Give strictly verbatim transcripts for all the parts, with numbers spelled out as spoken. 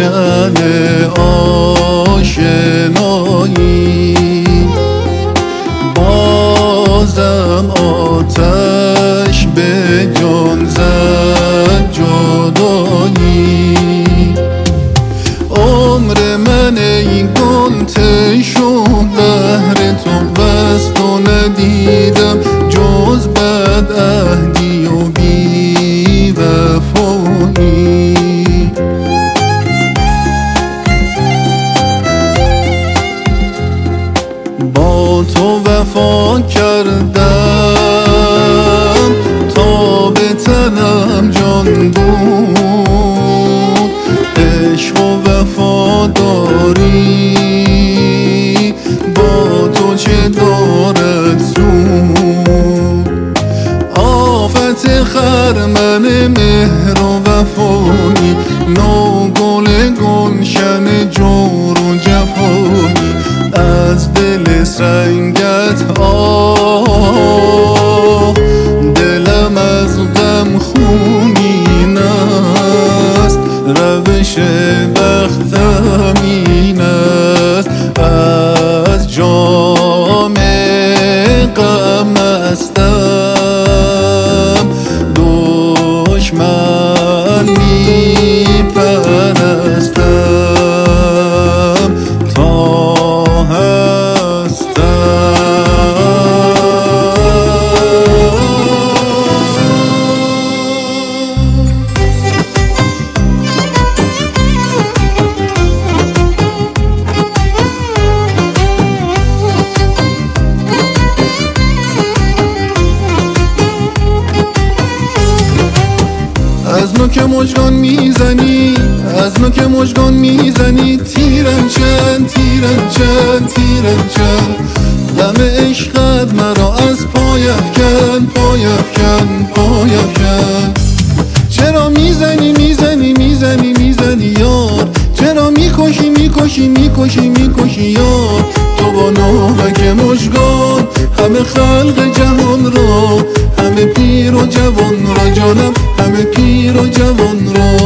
روشن آشنایی، بازم آتش به جان زد جدایی. عمر من ای گل شد بهر تو، بس تو ندیدم جز بدعهدی و بی وفایی. با تو وفا کردم تا به تنم جان بود، عشق و وفاداری با تو چه دارد سود. آفت خرمن مهر و وفایی، نو گل گلشن جور و جفایی. از دل سنگت آه، دلم از غم خونین است، روش بختم این است. از جام غم هستم، دشمن می پرستم تا هستم. از نوک مژگان میزنی، از نوک مژگان میزنی، تیرم چند تیرم چند تیرم چند. دم عشقت مرا از پای افکن پای افکن پای افکن. چرا میزنی میزنی میزنی میزنی یار، چرا میکشی میکشی میکشی میکشی یار. تو با نوک مژگان همه خلق جهان را، همه پیر و جوان را جانم، همه پیر و جوان را.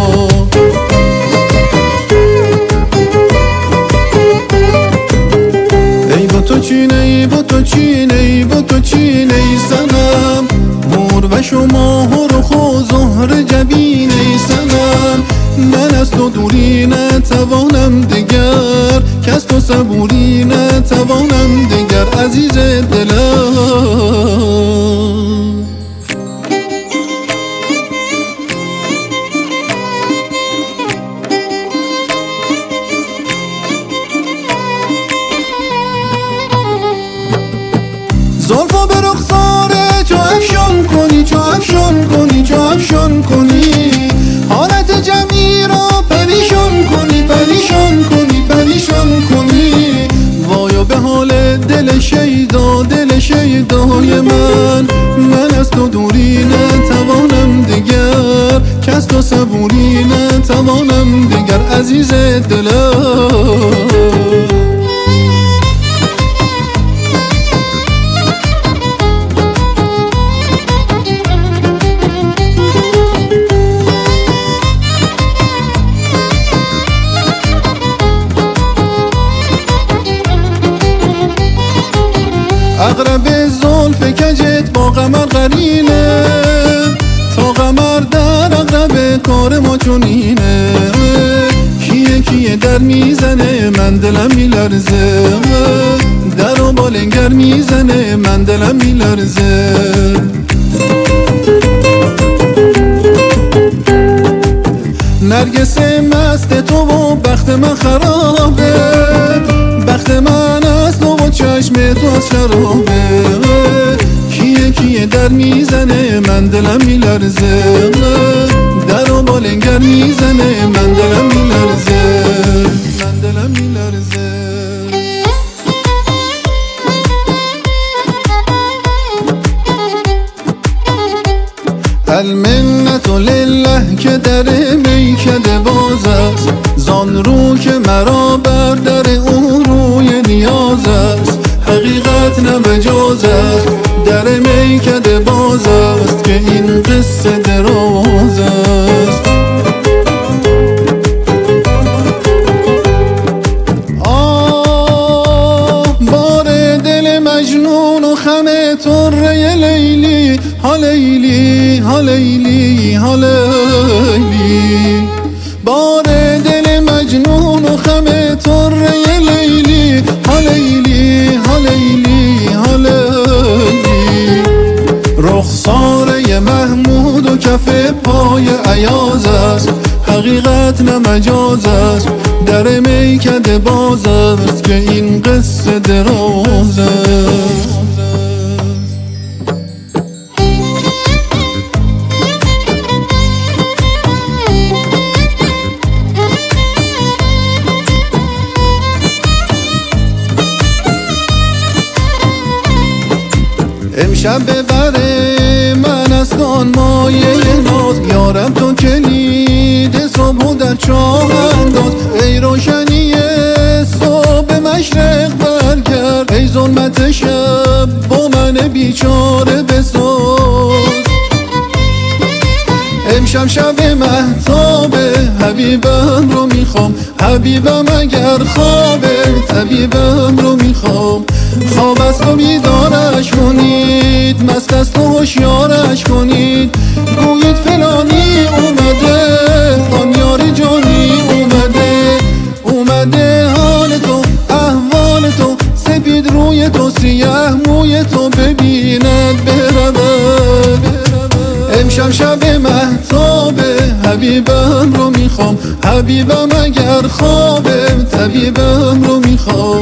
ای با تو چین ای با تو چین ای با تو چین ای سنم، مور و شما و خو زهر جبین ای سنم. من از تو دوری نتوانم دگر، که از تو صبوری نتوانم دگر عزیز دلم. زلفا به رخسار چو افشان کنی چو افشان کنی چو افشان کنی، حالت جمعی را پریشان کنی پریشان کنی پریشان کنی. وایا به حال دل شیدا دل شیدای من، من از تو دوری نتوانم دگر، که از تو صبوری نتوانم دگر عزیز دلم. اقرب زلف کجت با قمر قرینه، تا قمر در اقرب کار ما چونینه. کیه کیه در میزنه من دلم میلرزه، در و بالنگر میزنه من دلم میلرزه. نرگس مست تو و بخت من خرابه، بخت من از تو و چشم تو از شرابه. کیه کیه در میزنه من دلم میلرزه، در و بالنگر میزنه من دلم میلرزه من دلم میلرزه. المنت لله که در میکده باز است، زان رو که مرا بر در اون روی نیاز است. حقیقت نه مجاز است، در میکده باز است، که این قصه دراز است. طره لیلی ها لیلی ها لیلی ها لیلی بار دل مجنون و خم طره لیلی ها لیلی ها لیلی ها لیلی رخساره محمود و کف پای عیاز است حقیقت نه مجاز است در میکده باز است که این قصه دراز است امشب ببره من از آن مایه ناز یارم تو کلید صبح و در چاه انداز ای روشنی صبح مشرق برگرد ای ظلمت شب با من بیچاره بساز امشب شب مهتابه حبیبم رو میخوام حبیبم اگر خوابه طبیبم رو میخوام خواب است و بیدارش کنید مست است و هوشیارش کنید گویید فلانی اومده آن یار جانی اومده اومده حال تو احوال تو سپید روی تو سیاه موی تو ببیند برود امشب شب مهتابه حبیبم رو میخوام حبیبم اگر خوابه طبیبم رو میخوام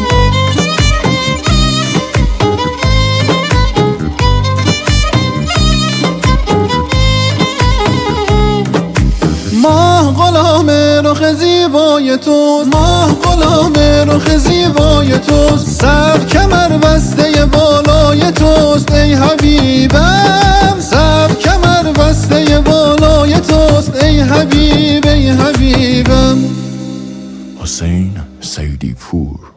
ماه غلام رخ زیبای توست ماه غلام رخ زیبای توست سب کمر بسته بالای توست ای حبیبم سب کمر بسته بالای توست ای حبیب ای حبیبم حسین سیدی پور